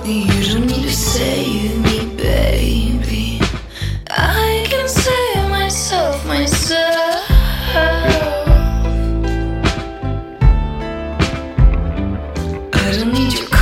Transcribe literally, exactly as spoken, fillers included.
You don't need to save me, baby. I can save myself, myself. I don't need your